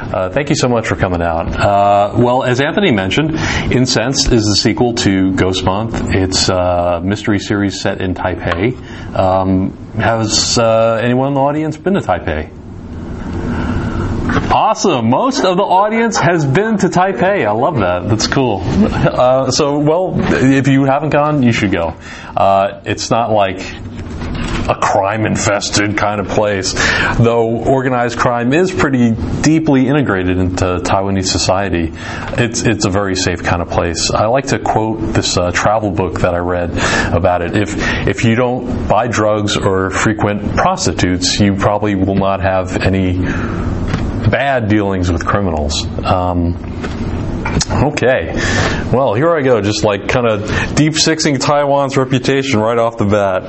Thank you so much for coming out. Well, as Anthony mentioned, Incensed is the sequel to Ghost Month. It's a mystery series set in Taipei. Has anyone in the audience been to Taipei? Awesome. Most of the audience has been to Taipei. I love that. That's cool. If you haven't gone, you should go. It's not like a crime-infested kind of place, though organized crime is pretty deeply integrated into Taiwanese society. It's a very safe kind of place. I like to quote this travel book that I read about it. If you don't buy drugs or frequent prostitutes, you probably will not have any bad dealings with criminals. Okay. Well, here I go, just like kind of deep sixing Taiwan's reputation right off the bat.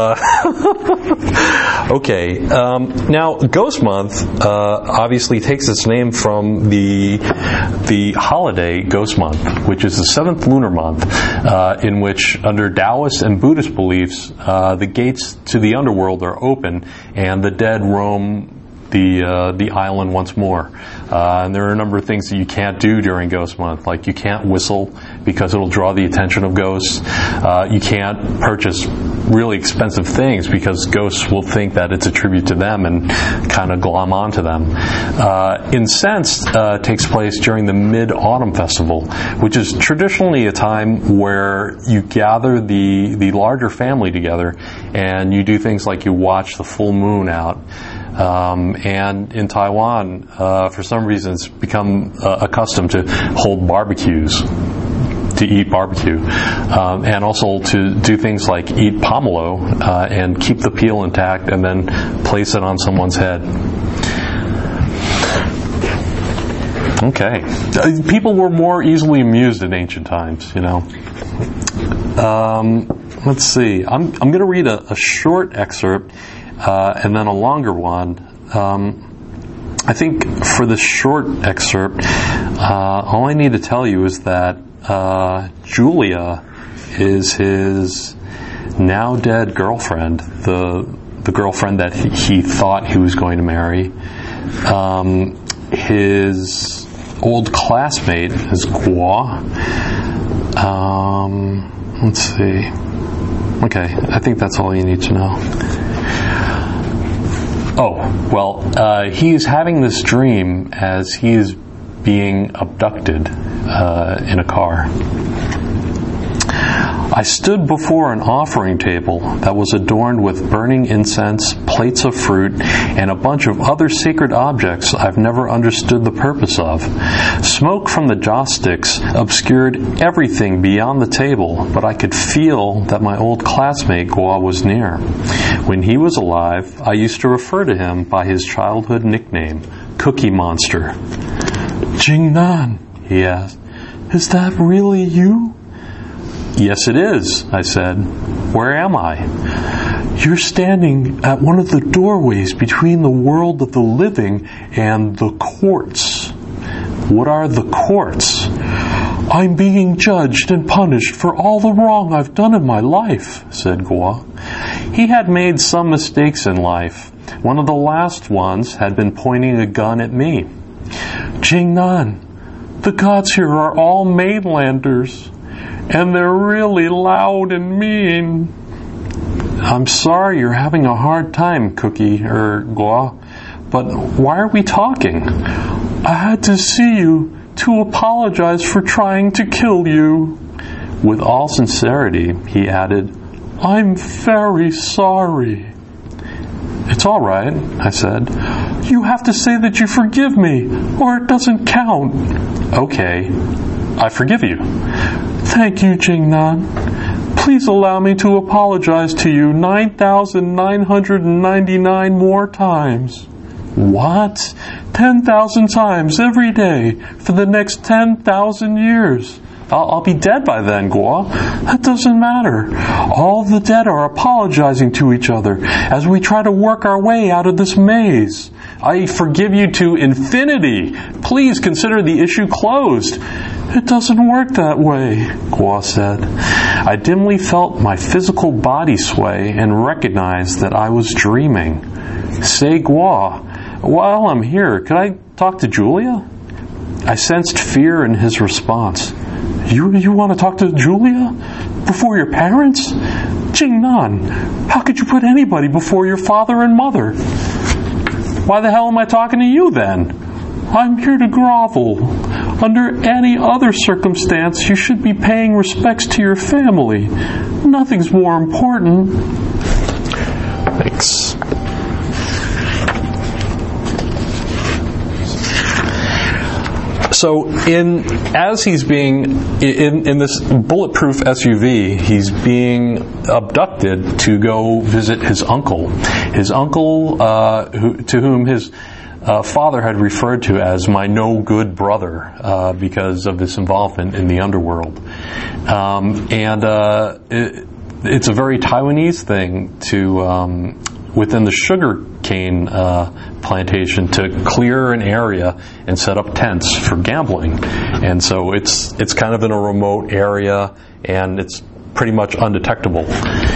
Okay. Now, Ghost Month obviously takes its name from the holiday Ghost Month, which is the 7th lunar month, in which, under Taoist and Buddhist beliefs, the gates to the underworld are open and the dead roam the island once more. And there are a number of things that you can't do during Ghost Month, like you can't whistle because it'll draw the attention of ghosts. You can't purchase really expensive things because ghosts will think that it's a tribute to them and kind of glom onto them. Incensed takes place during the Mid-Autumn Festival, which is traditionally a time where you gather the larger family together and you do things like you watch the full moon out. And in Taiwan, for some reason, it's become accustomed to hold barbecues, to eat barbecue, and also to do things like eat pomelo and keep the peel intact and then place it on someone's head. Okay. People were more easily amused in ancient times, you know. Let's see. I'm going to read a short excerpt and then a longer one. I think for the short excerpt, all I need to tell you is that Julia is his now dead girlfriend, the girlfriend that he thought he was going to marry. His old classmate is Guo. Let's see. Okay, I think that's all you need to know. Oh, well, he is having this dream as he is being abducted in a car. I stood before an offering table that was adorned with burning incense, plates of fruit, and a bunch of other sacred objects I've never understood the purpose of. Smoke from the joss sticks obscured everything beyond the table, but I could feel that my old classmate Guo was near. When he was alive, I used to refer to him by his childhood nickname, Cookie Monster. Jingnan, he asked, is that really you? Yes, it is, I said. Where am I? You're standing at one of the doorways between the world of the living and the courts. What are the courts? I'm being judged and punished for all the wrong I've done in my life, said Guo. He had made some mistakes in life. One of the last ones had been pointing a gun at me. Jingnan, the gods here are all mainlanders. And they're really loud and mean. I'm sorry you're having a hard time, Guo, but why are we talking? I had to see you to apologize for trying to kill you. With all sincerity, he added, I'm very sorry. It's all right, I said. You have to say that you forgive me, or it doesn't count. Okay, I forgive you. Thank you, Jingnan. Please allow me to apologize to you 9,999 more times. What? 10,000 times every day for the next 10,000 years. I'll be dead by then, Guo. That doesn't matter. All the dead are apologizing to each other as we try to work our way out of this maze. I forgive you to infinity. Please consider the issue closed. It doesn't work that way, Guo said. I dimly felt my physical body sway and recognized that I was dreaming. Say, Guo, while I'm here, could I Talk to Julia? I sensed fear in his response. You want to talk to Julia? Before your parents? Jingnan, how could you put anybody before your father and mother? Why the hell am I talking to you then? I'm here to grovel. Under any other circumstance, you should be paying respects to your family. Nothing's more important. Thanks. So, as he's being in this bulletproof SUV, he's being abducted to go visit his uncle. His uncle, to whom his father had referred to as my no good brother because of his involvement in the underworld. It's a very Taiwanese thing to, within the sugar cane plantation, to clear an area and set up tents for gambling. And so it's kind of in a remote area, and it's pretty much undetectable.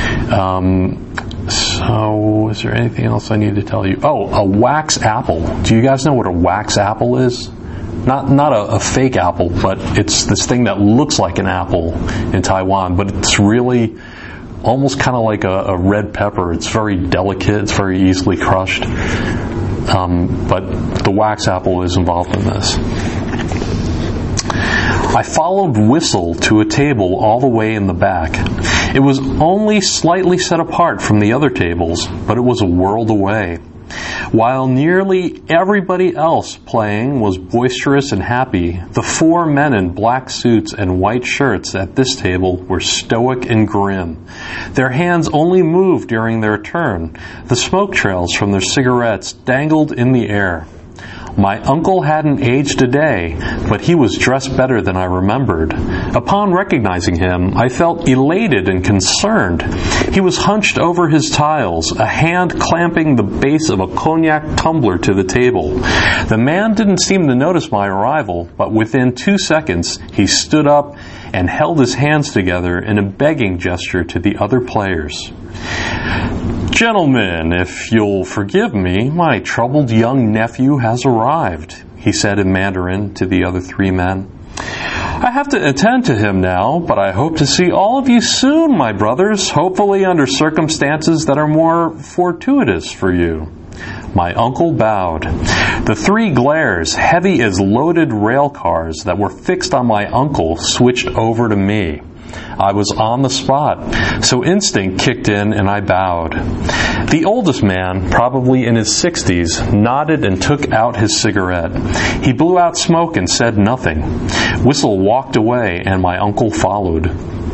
So, is there anything else I need to tell you? Oh, a wax apple. Do you guys know what a wax apple is? Not a fake apple, but it's this thing that looks like an apple in Taiwan, but it's really almost kind of like a red pepper. It's very delicate. It's very easily crushed. But the wax apple is involved in this. I followed Whistle to a table all the way in the back. It was only slightly set apart from the other tables, but it was a world away. While nearly everybody else playing was boisterous and happy, the four men in black suits and white shirts at this table were stoic and grim. Their hands only moved during their turn. The smoke trails from their cigarettes dangled in the air. My uncle hadn't aged a day, but he was dressed better than I remembered. Upon recognizing him, I felt elated and concerned. He was hunched over his tiles, a hand clamping the base of a cognac tumbler to the table. The man didn't seem to notice my arrival, but within 2 seconds, he stood up and held his hands together in a begging gesture to the other players. "Gentlemen, if you'll forgive me, my troubled young nephew has arrived," he said in Mandarin to the other three men. "I have to attend to him now, but I hope to see all of you soon, my brothers, hopefully under circumstances that are more fortuitous for you." My uncle bowed. The three glares, heavy as loaded rail cars that were fixed on my uncle, switched over to me. I was on the spot, so instinct kicked in and I bowed. The oldest man, probably in his 60s, nodded and took out his cigarette. He blew out smoke and said nothing. Whistle walked away and my uncle followed.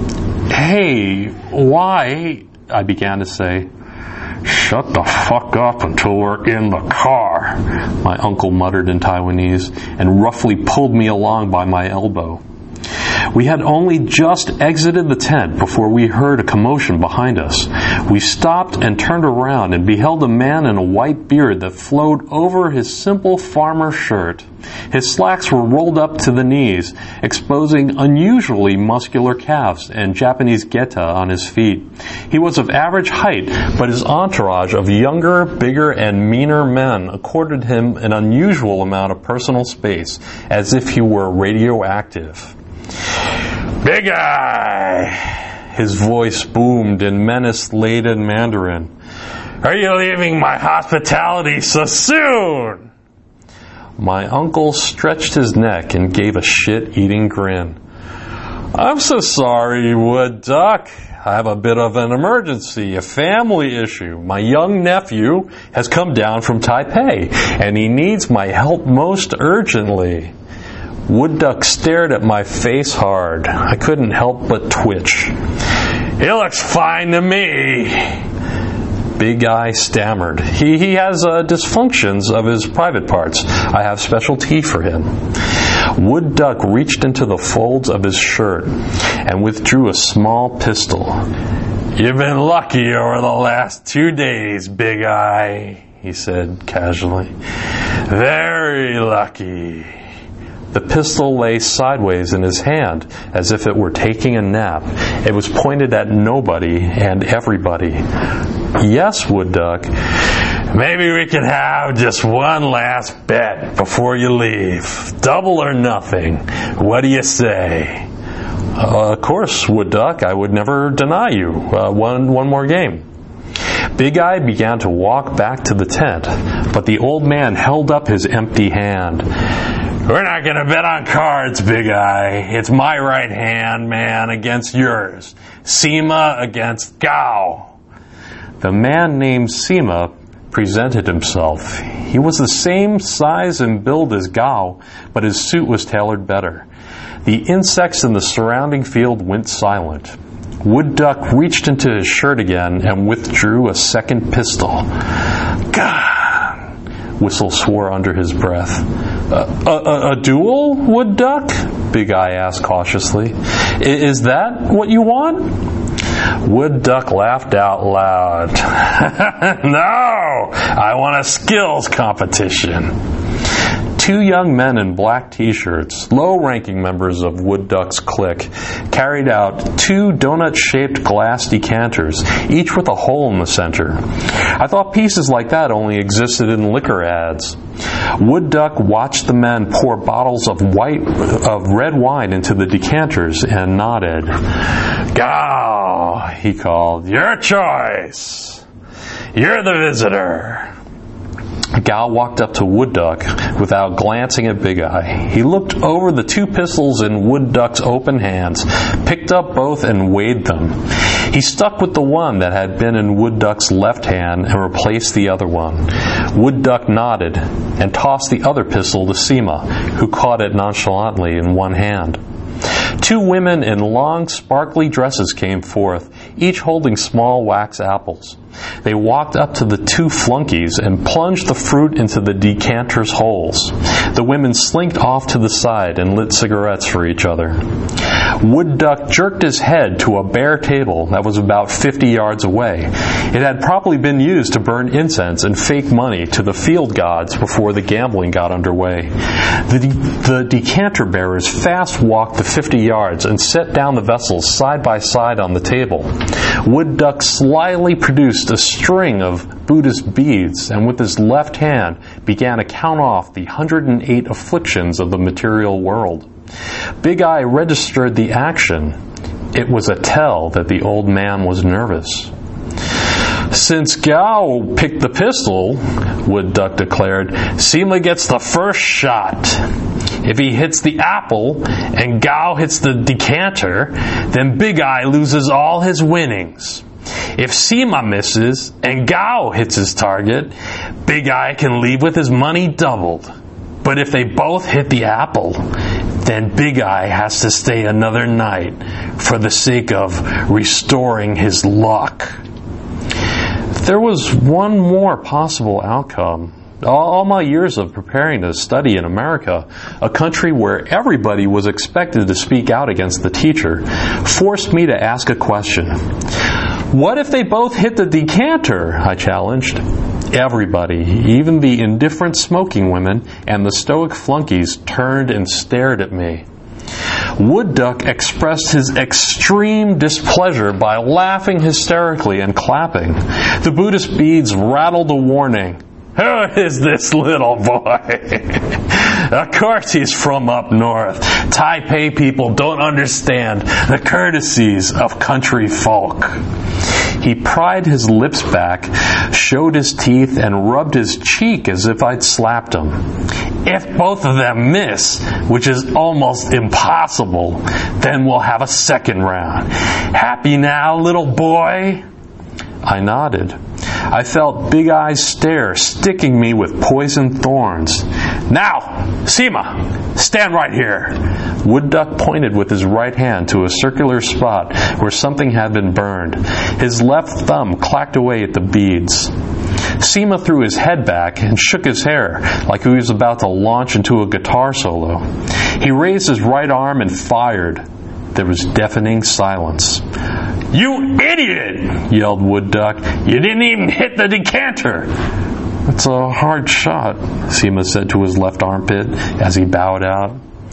"Hey, why?" I began to say. "Shut the fuck up until we're in the car," my uncle muttered in Taiwanese and roughly pulled me along by my elbow. We had only just exited the tent before we heard a commotion behind us. We stopped and turned around and beheld a man in a white beard that flowed over his simple farmer shirt. His slacks were rolled up to the knees, exposing unusually muscular calves and Japanese geta on his feet. He was of average height, but his entourage of younger, bigger, and meaner men accorded him an unusual amount of personal space, as if he were radioactive. "Big Eye!" His voice boomed in menace-laden Mandarin. "Are you leaving my hospitality so soon?" My uncle stretched his neck and gave a shit-eating grin. "I'm so sorry, Wood Duck. I have a bit of an emergency, a family issue. My young nephew has come down from Taipei, and he needs my help most urgently." Wood Duck stared at my face hard. I couldn't help but twitch. "He looks fine to me." Big Eye stammered. He has dysfunctions of his private parts. I have special tea for him. Wood Duck reached into the folds of his shirt and withdrew a small pistol. "You've been lucky over the last 2 days, Big Eye," he said casually. "Very lucky." The pistol lay sideways in his hand, as if it were taking a nap. It was pointed at nobody and everybody. "Yes, Wood Duck. Maybe we could have just one last bet before you leave. Double or nothing. What do you say? Of course, Wood Duck. I would never deny you. One more game. Big Eye began to walk back to the tent, but the old man held up his empty hand. We're not going to bet on cards, Big Eye. It's my right hand, man, against yours. Sima against Gao. The man named Sima presented himself. He was the same size and build as Gao, but his suit was tailored better. The insects in the surrounding field went silent. Wood Duck reached into his shirt again and withdrew a second pistol. God! Whistle swore under his breath. A duel, Wood Duck? Big Eye asked cautiously. Is that what you want? Wood Duck laughed out loud. No! I want a skills competition. Two young men in black t-shirts, low-ranking members of Wood Duck's clique, carried out two donut-shaped glass decanters, each with a hole in the center. I thought pieces like that only existed in liquor ads. Wood Duck watched the men pour bottles of red wine into the decanters and nodded. Gao, he called, your choice. You're the visitor. Gao walked up to Wood Duck without glancing at Big Eye. He looked over the two pistols in Wood Duck's open hands, picked up both and weighed them. He stuck with the one that had been in Wood Duck's left hand and replaced the other one. Wood Duck nodded and tossed the other pistol to Sima, who caught it nonchalantly in one hand. Two women in long, sparkly dresses came forth, each holding small wax apples. They walked up to the two flunkies and plunged the fruit into the decanter's holes. The women slinked off to the side and lit cigarettes for each other. Wood Duck jerked his head to a bare table that was about 50 yards away. It had probably been used to burn incense and fake money to the field gods before the gambling got underway. The decanter bearers fast walked the 50 yards and set down the vessels side by side on the table. Wood Duck slyly produced a string of Buddhist beads and with his left hand began to count off the 108 afflictions of the material world. Big Eye registered the action. It was a tell that the old man was nervous. Since Gao picked the pistol, Wood Duck declared, Sima gets the first shot. If he hits the apple and Gao hits the decanter, then Big Eye loses all his winnings. If Sima misses and Gao hits his target, Big Eye can leave with his money doubled. But if they both hit the apple, then Big Eye has to stay another night for the sake of restoring his luck. There was one more possible outcome. All my years of preparing to study in America, a country where everybody was expected to speak out against the teacher, forced me to ask a question. What if they both hit the decanter? I challenged. Everybody, even the indifferent smoking women and the stoic flunkies, turned and stared at me. Wood Duck expressed his extreme displeasure by laughing hysterically and clapping. The Buddhist beads rattled a warning. Who is this little boy? Of course he's from up north. Taipei people don't understand the courtesies of country folk. He pried his lips back, showed his teeth, and rubbed his cheek as if I'd slapped him. If both of them miss, which is almost impossible, then we'll have a second round. Happy now, little boy? I nodded. I felt Big Eye's stare sticking me with poisoned thorns. Now, Sima, stand right here. Wood Duck pointed with his right hand to a circular spot where something had been burned. His left thumb clacked away at the beads. Sima threw his head back and shook his hair like he was about to launch into a guitar solo. He raised his right arm and fired. There was deafening silence. You idiot! Yelled Wood Duck. You didn't even hit the decanter! It's a hard shot, Sima said to his left armpit as he bowed out.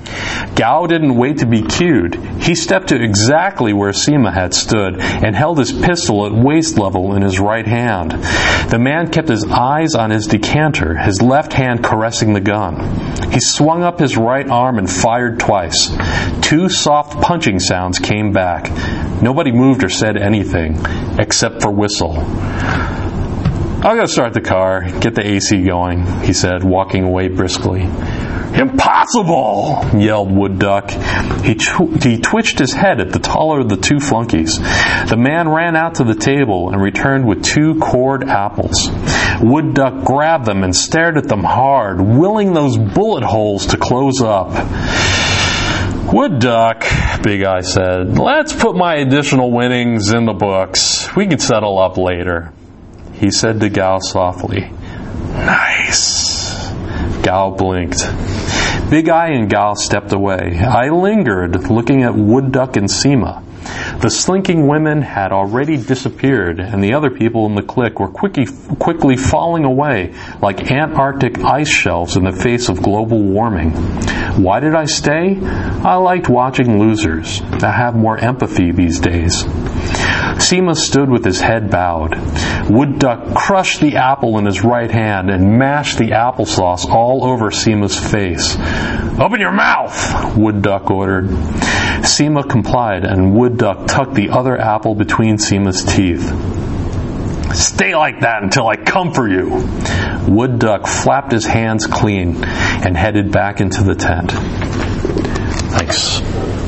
Gao didn't wait to be cued. He stepped to exactly where Sima had stood and held his pistol at waist level in his right hand. The man kept his eyes on his decanter, his left hand caressing the gun. He swung up his right arm and fired twice. 2 soft punching sounds came back. Nobody moved or said anything, except for Whistle. "I'll go start the car, get the AC going," he said, walking away briskly. "Impossible!" yelled Wood Duck. He twitched his head at the taller of the 2 flunkies. The man ran out to the table and returned with 2 cored apples. Wood Duck grabbed them and stared at them hard, willing those bullet holes to close up. "Wood Duck," Big Eye said, "let's put my additional winnings in the books. We can settle up later." He said to Gao softly, "Nice." Gao blinked. Big Eye and Gao stepped away. I lingered, looking at Wood Duck and Sima. The slinking women had already disappeared, and the other people in the clique were quickly falling away like Antarctic ice shelves in the face of global warming. Why did I stay? I liked watching losers. I have more empathy these days. Sima stood with his head bowed. Wood Duck crushed the apple in his right hand and mashed the applesauce all over Sima's face. "Open your mouth," Wood Duck ordered. Sima complied, and Wood Duck tucked the other apple between Sima's teeth. "Stay like that until I come for you." Wood Duck flapped his hands clean and headed back into the tent. Thanks.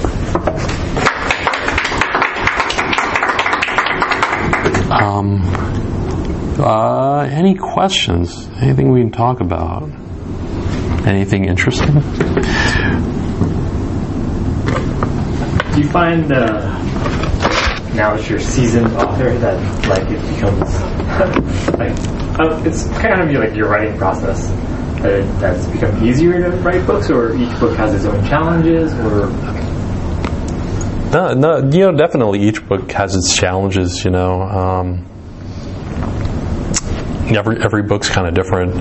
Any questions? Anything we can talk about? Anything interesting? Do you find now that you're a seasoned author that like it becomes it's kind of like your writing process that's become easier to write books, or each book has its own challenges, or? No, definitely each book has its challenges. Every book's kind of different.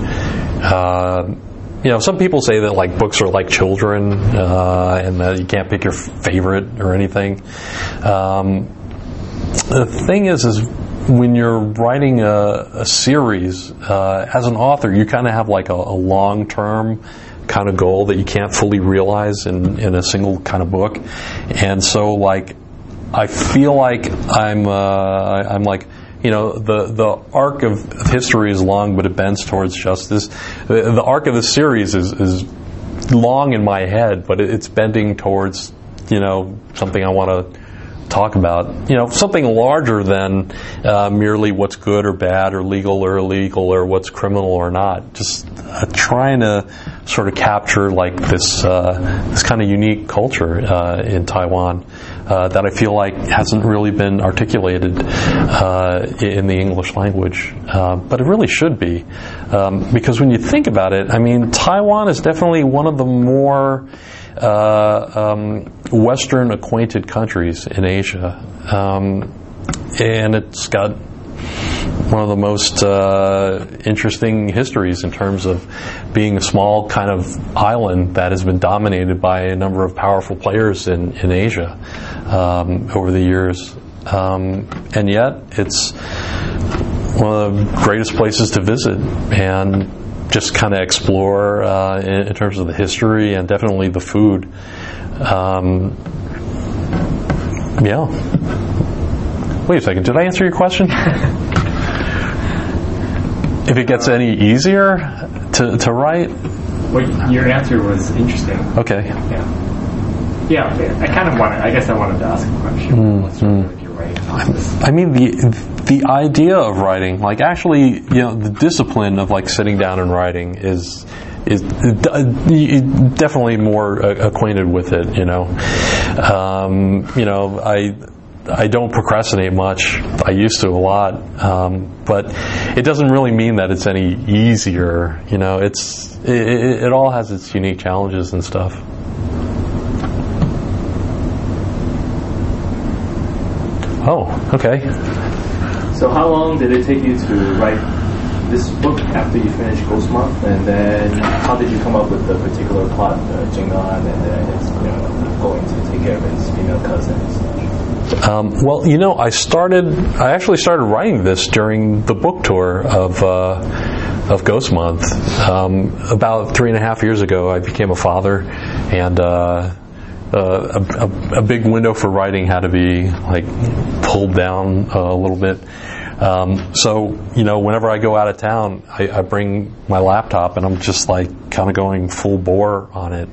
Some people say that like books are like children, and that you can't pick your favorite or anything. The thing is when you're writing a series, as an author, you kind of have like a long-term kind of goal that you can't fully realize in a single kind of book, and so like I feel like I'm like. The arc of history is long, but it bends towards justice. The arc of the series is long in my head, but it's bending towards, something I want to talk about. Something larger than merely what's good or bad or legal or illegal or what's criminal or not. Just trying to sort of capture like this kind of unique culture in Taiwan. That I feel like hasn't really been articulated in the English language, but it really should be, because when you think about it, I mean, Taiwan is definitely one of the more Western-acquainted countries in Asia, and it's got one of the most interesting histories in terms of being a small kind of island that has been dominated by a number of powerful players in Asia over the years. And yet it's one of the greatest places to visit and just kind of explore in terms of the history and definitely the food. Yeah. Wait a second, did I answer your question? If it gets any easier to write? Well, your answer was interesting. Okay. Yeah. I guess I wanted to ask a question. What's sort of like your writing process? I mean, the idea of writing, like actually, the discipline of like sitting down and writing is definitely more acquainted with it. I don't procrastinate much. I used to a lot, but it doesn't really mean that it's any easier. It all has its unique challenges and stuff. Oh, okay. So how long did it take you to write this book after you finished Ghost Month, and then how did you come up with the particular plot, Jing-an, and then it's going to take care of his female cousins? Well, I actually started writing this during the book tour of Ghost Month. About 3.5 years ago, I became a father, and a big window for writing had to be pulled down a little bit. So whenever I go out of town, I bring my laptop, and I'm just kind of going full bore on it.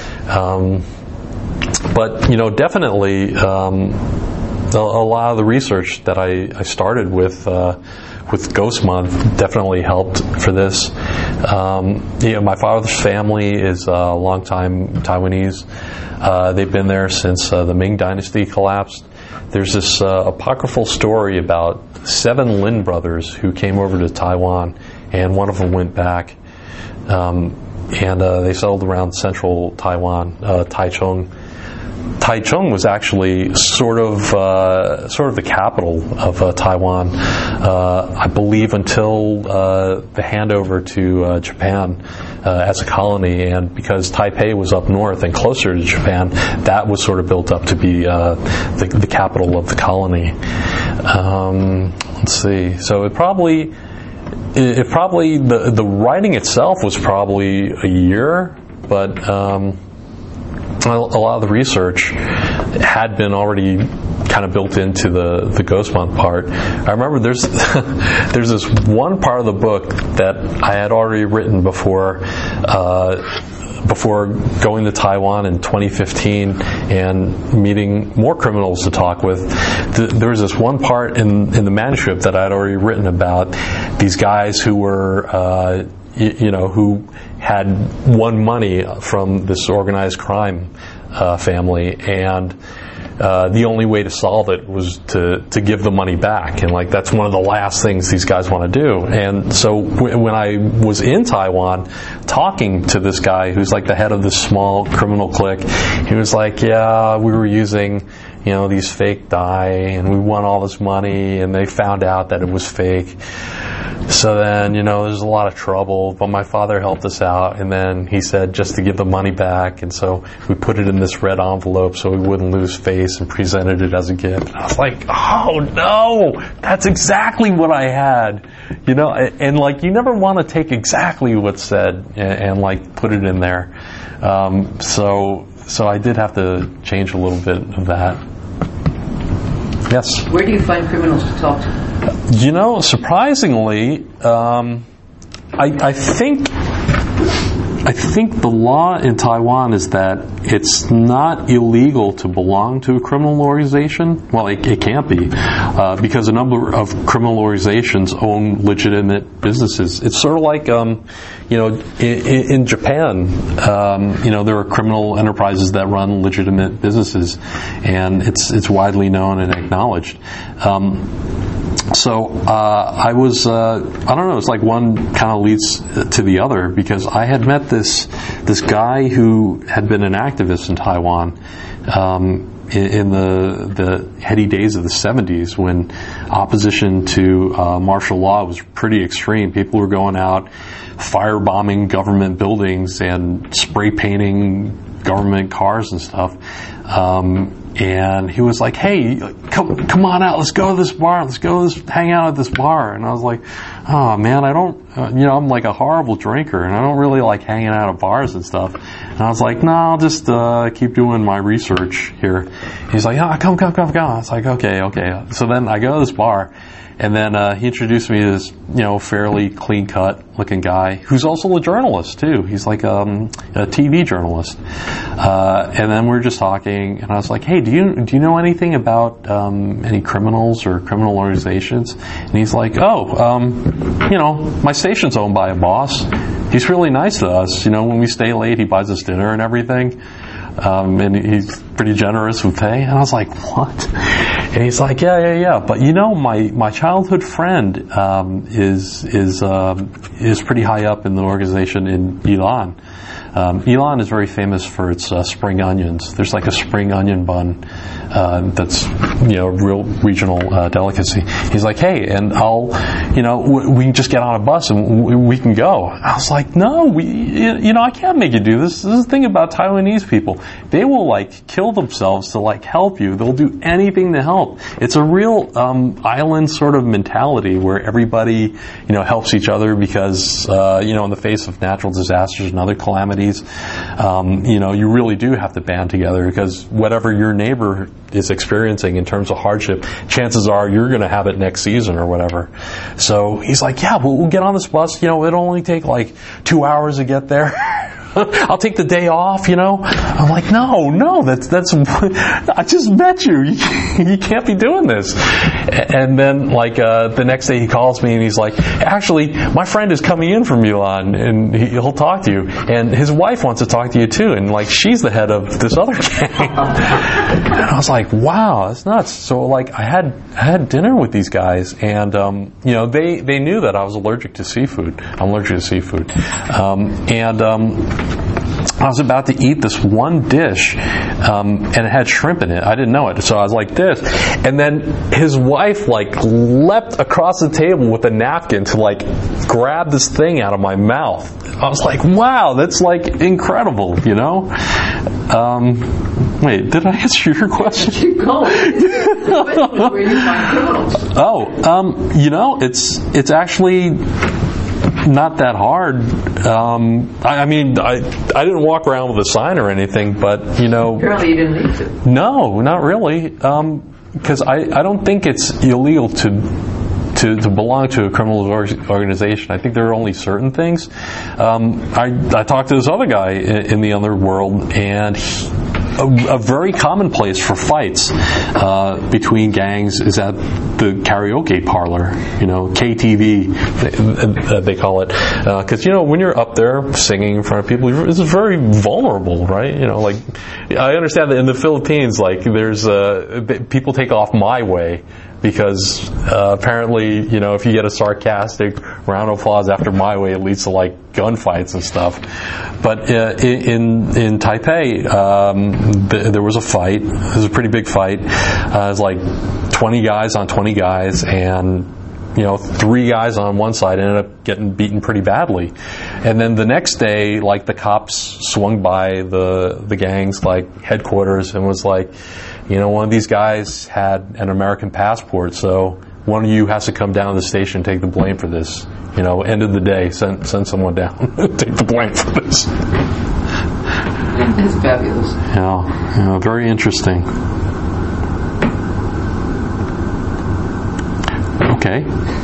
But definitely a lot of the research that I started with Ghost Month definitely helped for this. My father's family is a longtime Taiwanese. They've been there since the Ming Dynasty collapsed. There's this apocryphal story about 7 Lin brothers who came over to Taiwan, and one of them went back. And they settled around central Taiwan, Taichung. Taichung was actually sort of the capital of Taiwan, I believe, until the handover to Japan as a colony. And because Taipei was up north and closer to Japan, that was sort of built up to be the capital of the colony. Let's see. So it probably the writing itself was probably a year, but a lot of the research had been already kind of built into the Ghost Month part. I remember there's this one part of the book that I had already written before going to Taiwan in 2015 and meeting more criminals to talk with. There was this one part in the manuscript that I had already written about these guys who were who had won money from this organized crime family, and the only way to solve it was to give the money back, and that's one of the last things these guys want to do. And so when I was in Taiwan talking to this guy who's the head of this small criminal clique, he was like, yeah, we were using these fake dye, and we won all this money, and they found out that it was fake. So then, there's a lot of trouble, but my father helped us out, and then he said just to give the money back, and so we put it in this red envelope so we wouldn't lose face and presented it as a gift. And I was like, oh no, that's exactly what I had, and you never want to take exactly what's said and put it in there. So I did have to change a little bit of that. Yes. Where do you find criminals to talk to? Surprisingly, I think the law in Taiwan is that it's not illegal to belong to a criminal organization. Well, it can't be, because a number of criminal organizations own legitimate businesses. It's sort of like, in Japan, there are criminal enterprises that run legitimate businesses, and it's widely known and acknowledged. So I was, I don't know, it's one kind of leads to the other, because I had met this guy who had been an activist in Taiwan in the heady days of the 70s, when opposition to martial law was pretty extreme. People were going out firebombing government buildings and spray painting government cars and stuff. And he was like, hey, come on out, let's go to this bar, hang out at this bar. And I was like, oh man, I don't, I'm a horrible drinker, and I don't really like hanging out at bars and stuff. And I was like, no, I'll just keep doing my research here. He's like, come. I was like, okay. So then I go to this bar, and then he introduced me to this, fairly clean-cut looking guy who's also a journalist too. He's a TV journalist. And then we were just talking, and I was like, hey, do you know anything about any criminals or criminal organizations? And he's like, my station's owned by a boss. He's really nice to us. When we stay late, he buys us dinner and everything. And he's pretty generous with pay. And I was like, what? And he's like, yeah. But my childhood friend is pretty high up in the organization in Yilan. Elon is very famous for its spring onions. There's like a spring onion bun that's a real regional delicacy. He's like, hey, and we can just get on a bus and we can go. I was like, no, I can't make you do this. This is the thing about Taiwanese people. They will like kill themselves to like help you. They'll do anything to help. It's a real island sort of mentality where everybody helps each other because in the face of natural disasters and other calamities, you really do have to band together because whatever your neighbor is experiencing in terms of hardship, chances are you're going to have it next season or whatever. So he's like, yeah, we'll get on this bus. It'll only take like 2 hours to get there. I'll take the day off, I'm like, no, that's, I just met you. You can't be doing this. And then, the next day he calls me and he's like, actually, my friend is coming in from Elon and he'll talk to you. And his wife wants to talk to you too. And, she's the head of this other gang. And I was like, wow, that's nuts. So, I had dinner with these guys and, they knew that I was allergic to seafood. I'm allergic to seafood. I was about to eat this one dish, and it had shrimp in it. I didn't know it, so I was like this. And then his wife, leapt across the table with a napkin to, grab this thing out of my mouth. I was like, wow, that's, incredible, Wait, did I answer your question? Keep going. The question is where you find criminals. It's actually not that hard. I didn't walk around with a sign or anything, but Apparently you didn't need to. No, not really. Because I don't think it's illegal to belong to a criminal organization. I think there are only certain things. I talked to this other guy in the underworld, and a very common place for fights between gangs is at the karaoke parlor, KTV, they call it. Because, when you're up there singing in front of people, it's very vulnerable, right? I understand that in the Philippines, there's people take off my way. Because apparently, if you get a sarcastic round of applause after my way, it leads to gunfights and stuff. But in Taipei, there was a fight. It was a pretty big fight. It was 20 guys on 20 guys, and 3 guys on one side ended up getting beaten pretty badly. And then the next day, the cops swung by the gang's headquarters and was like, one of these guys had an American passport, so one of you has to come down to the station and take the blame for this. End of the day, send someone down, take the blame for this. It's fabulous. Yeah, very interesting. Okay.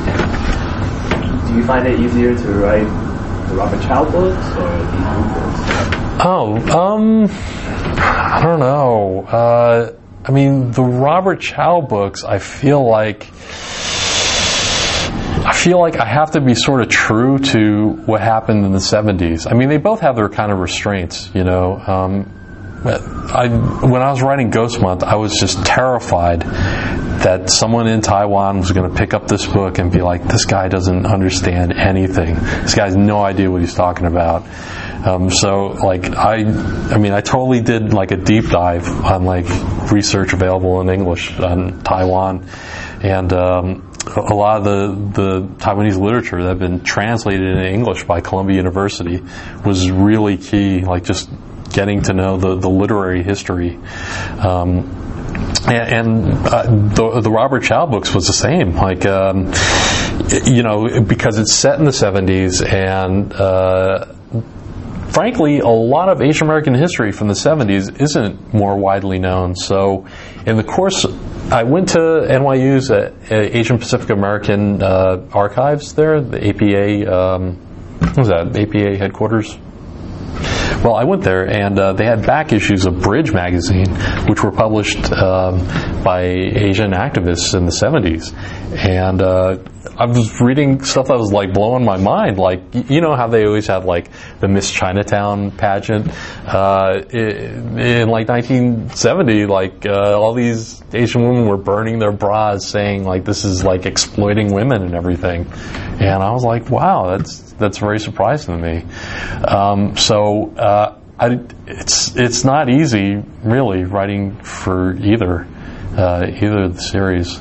Do you find it easier to write the Robert Child books or the Wu books? I don't know. The Robert Chow books, I feel like I have to be sort of true to what happened in the 70s. They both have their kind of restraints, When I was writing Ghost Month, I was just terrified that someone in Taiwan was going to pick up this book and be like, this guy doesn't understand anything. This guy has no idea what he's talking about. I totally did a deep dive on research available in English on Taiwan, and a lot of the Taiwanese literature that had been translated into English by Columbia University was really key, just getting to know the literary history. The Robert Chow books was the same, because it's set in the 70s, and frankly, a lot of Asian American history from the 70s isn't more widely known. So, in the course, I went to NYU's Asian Pacific American Archives there, the APA, what was that, APA headquarters? Well, I went there, and they had back issues of Bridge magazine, which were published by Asian activists in the 70s. And I was reading stuff that was blowing my mind. How they always had the Miss Chinatown pageant in 1970. All these Asian women were burning their bras, saying this is exploiting women and everything. And I was like, wow, that's very surprising to me. It's not easy, really, writing for either of the series.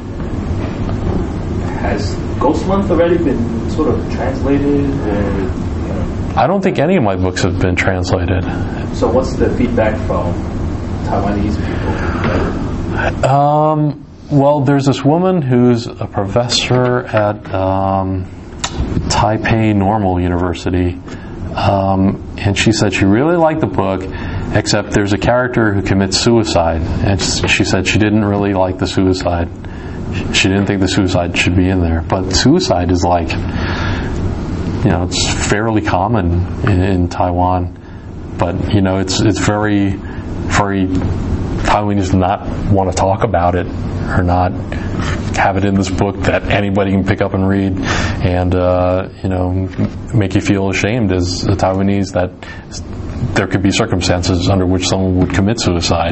Has Ghost Month already been sort of translated, or? I don't think any of my books have been translated. So what's the feedback from Taiwanese people? Well, there's this woman who's a professor at Taipei Normal University, and she said she really liked the book, except there's a character who commits suicide, and she said she didn't really like the suicide. She didn't think the suicide should be in there, but suicide is like, it's fairly common in Taiwan, but it's very, very Taiwanese do not want to talk about it or not have it in this book that anybody can pick up and read, and make you feel ashamed as a Taiwanese that there could be circumstances under which someone would commit suicide.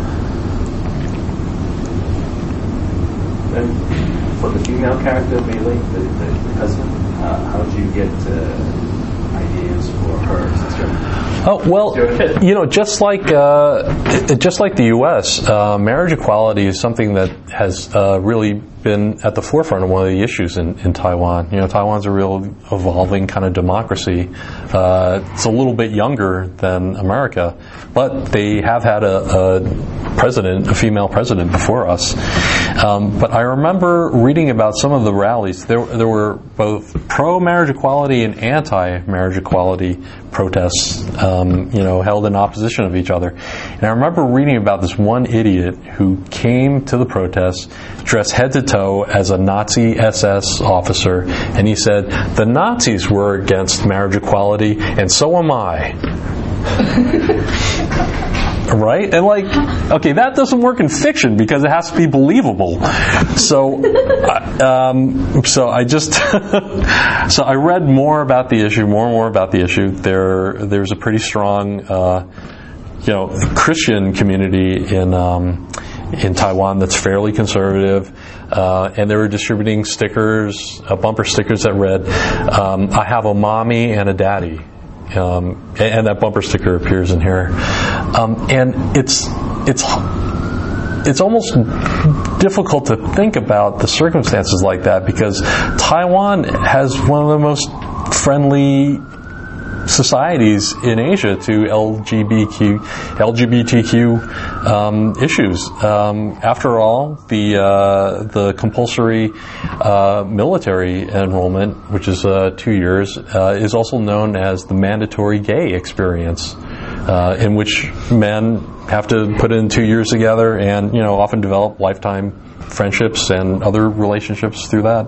And for the female character, Mei-Ling, the cousin, how did you get ideas for her sister? Oh, well, just like the U.S., marriage equality is something that has really been at the forefront of one of the issues in Taiwan. Taiwan's a real evolving kind of democracy. It's a little bit younger than America, but they have had a female president before us. But I remember reading about some of the rallies. There were both pro-marriage equality and anti-marriage equality protests, held in opposition of each other. And I remember reading about this one idiot who came to the protests dressed head to toe as a Nazi SS officer, and he said, "The Nazis were against marriage equality, and so am I." Right? And okay, that doesn't work in fiction because it has to be believable. So I just so I read more and more about the issue. There's a pretty strong Christian community in Taiwan that's fairly conservative, and they were distributing bumper stickers that read, "I have a mommy and a daddy." And that bumper sticker appears in here, and it's almost difficult to think about the circumstances like that, because Taiwan has one of the most friendly societies in Asia to LGBTQ issues. After all, the compulsory military enrollment, which is 2 years, is also known as the mandatory gay experience, in which men have to put in 2 years together and often develop lifetime friendships and other relationships through that.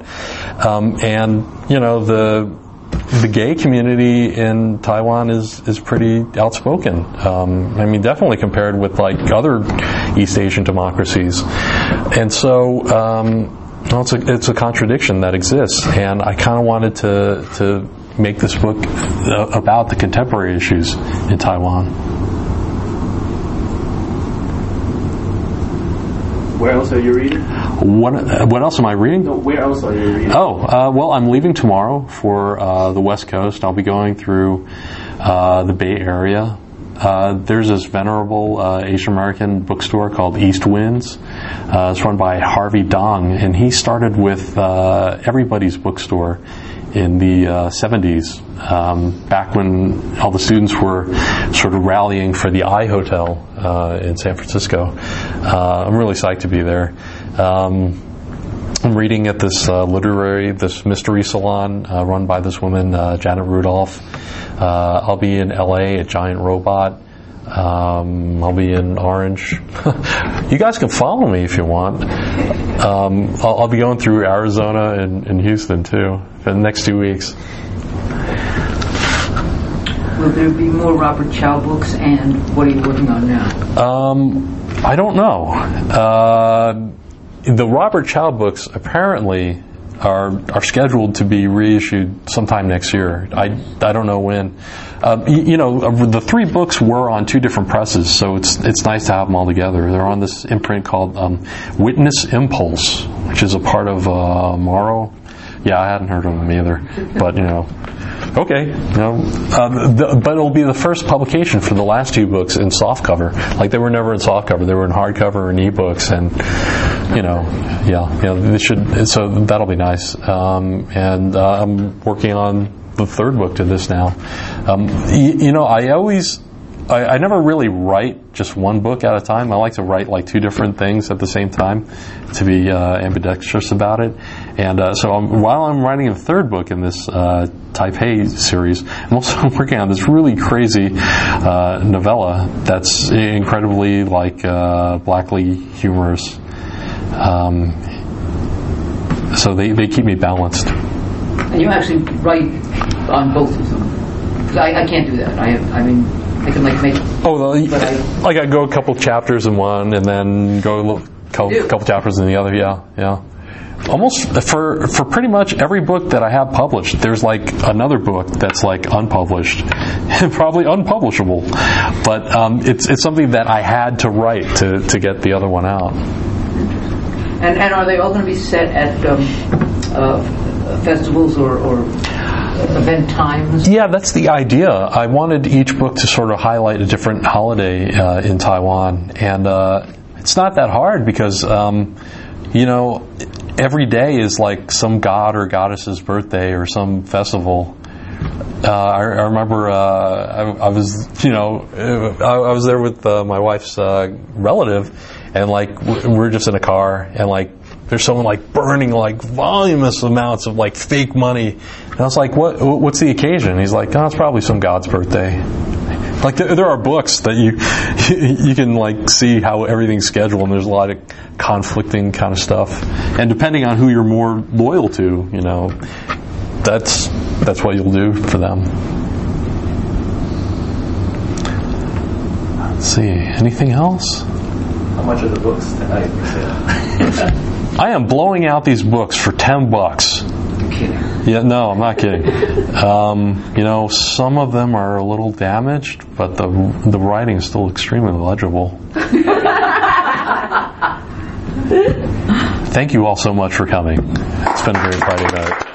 The gay community in Taiwan is pretty outspoken. Definitely compared with other East Asian democracies. And so, it's a contradiction that exists. And I kind of wanted to make this book about the contemporary issues in Taiwan. Where else are you reading? What else am I reading? No, where else are you reading? Well, I'm leaving tomorrow for the West Coast. I'll be going through the Bay Area. There's this venerable Asian American bookstore called East Winds. It's run by Harvey Dong, and he started with Everybody's Bookstore in the 70s, back when all the students were sort of rallying for the I Hotel in San Francisco. I'm really psyched to be there. I'm reading at this mystery salon run by this woman, Janet Rudolph. I'll be in LA at Giant Robot. I'll be in Orange. You guys can follow me if you want. I'll be going through Arizona and Houston too for the next 2 weeks. Will there be more Robert Chow books, and what are you working on now? I don't know. The Robert Chow books apparently are scheduled to be reissued sometime next year. I don't know when. The 3 books were on 2 different presses, so it's nice to have them all together. They're on this imprint called Witness Impulse, which is a part of Morrow. Yeah, I hadn't heard of them either, but Okay, but it'll be the first publication for the last 2 books in softcover. Like they were never in softcover; they were in hardcover and ebooks, and they should. So that'll be nice. And I'm working on the 3rd book to this now. I never really write just one book at a time. I like to write like 2 different things at the same time to be ambidextrous about it. And while I'm writing the 3rd book in this Taipei series, I'm also working on this really crazy novella that's incredibly blackly humorous. So they keep me balanced. And you actually write on both of them. Because I can't do that. I can make. I go a couple chapters in one, and then go a couple chapters in the other. Yeah. Almost for pretty much every book that I have published, there's like another book that's like unpublished, and probably unpublishable. But it's something that I had to write to get the other one out. And are they all going to be set at festivals or event times? Yeah, that's the idea. I wanted each book to sort of highlight a different holiday in Taiwan, and it's not that hard because every day is like some god or goddess's birthday or some festival. I remember I was there with my wife's relative, and like we're just in a car, and like there's someone like burning like voluminous amounts of like fake money, and I was like, what's the occasion? And he's like, it's probably some god's birthday. Like there are books that you can like see how everything's scheduled, and there's a lot of conflicting kind of stuff, and depending on who you're more loyal to, that's what you'll do for them. Let's see, anything else? How much are the books tonight? I am blowing out these books for $10. You're kidding. Yeah, no, I'm not kidding. Some of them are a little damaged, but the writing is still extremely legible. Thank you all so much for coming. It's been a very Friday night.